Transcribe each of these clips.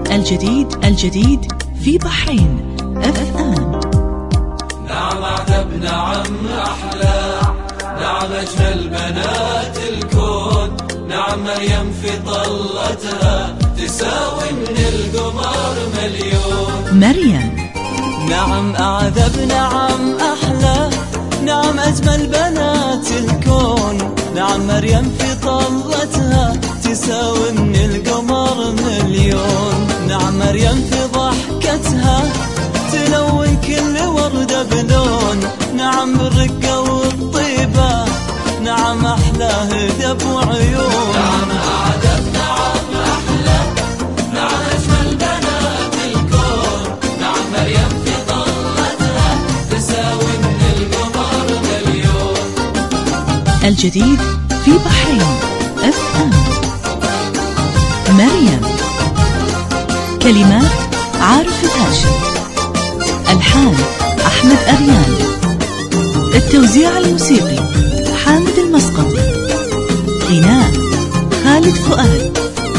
الجديد في بحرين FM. نعم عذب، نعم أحلى، نعم أجمل بنات الكون، نعم مريم في طلتها تساوي من القمر مليون. مريم. نعم أعذب، نعم أحلى، نعم أجمل بنات الكون، نعم مريم في طلتها تساوي من القمر مليون. نعم مريم في ضحكتها تلون كل وردة بلون، نعم بالرقة والطيبة، نعم أحلى هدب وعيون. نعم أعذب، نعم أحلى، نعم أجمل بنات الكون، نعم مريم في طلتها تساوي من القمر مليون. الجديد في بحرين FM. مريم. كلمات عارف الهاشم، ألحان أحمد أريان، التوزيع الموسيقي حامد المسقطي، غناء خالد فؤاد.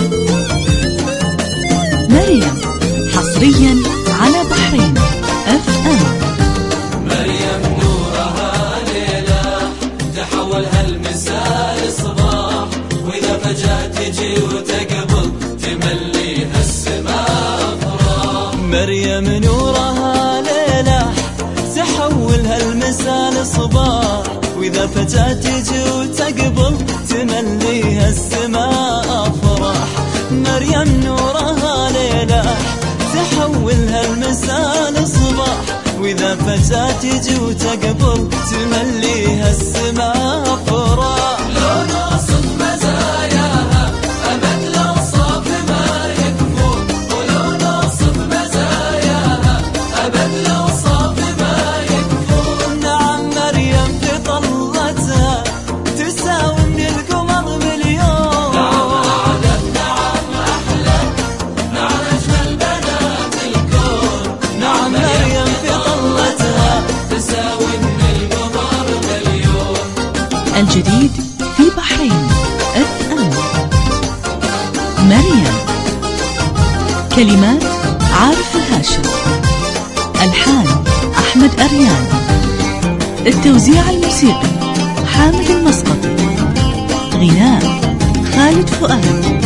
مريم حصريا على بحرين FM. مريم نورها ليلة تحولها المساء صباح، وإذا فجأة تجي وتقبل تمليها السماء أفراح. مريم نورها ليلة تحولها المساء لصباح، وإذا فجأة تجي وتقبل تمليها السماء أفراح. مريم نورها ليلة تحولها المساء لصباح، وإذا فجأة تجي وتقبل تمليها السماء أفراح. لو نوصف مزاياها أبد الأوصاف ما يكفون، ولو نوصف مزاياها أبد الأوصاف ما يكفون. نعم مريم في طلتها تساوي من القمر مليون. نعم أعذب، نعم أحلى، نعم أجمل بنات الكون، نعم مريم في طلتها تساوي من القمر مليون. الجديد في بحرين FM. مريم. كلمات عارف الهاشم، ألحان أحمد أريان، التوزيع الموسيقي حامد المسقطي، غناء خالد فؤاد.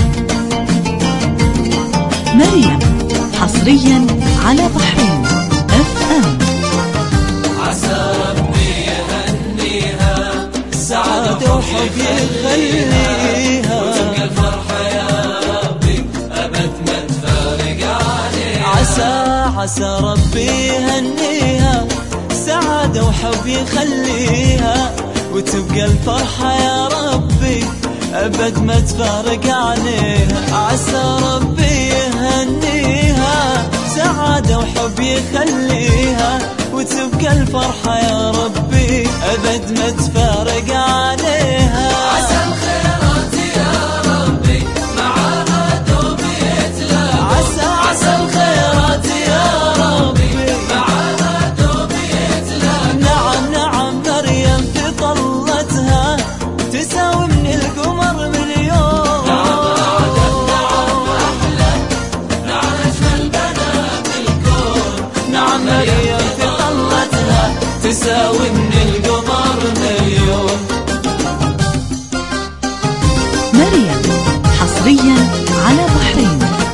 مريم حصريا على بحرين FM. عسى ربي يهنيها سعادة وحب يخليها، وتبقى الفرحة يا ربي أبد ما تفارق عليها. عسى ربي يهنيها، سعادة وحب يخليها، وتبقى الفرحة يا ربي أبد ما تفارق عليها. عسى ربي يهنيها، سعادة وحب يخليها، وتبقى الفرحة يا ربي أبد ما تفارق عليها. عسى الخيرات يا ربي معاها دوب يتلاقى، عسى الخيرات يا ربي معاها دوب يتلاقى. نعم مريم في طلتها تساوي من القمر مليون. نعم أعذب، نعم أحلى، نعم أجمل بنات الكون، نعم مريم في طلتها تساوي من القمر مليون. مريم حصريا على بحرين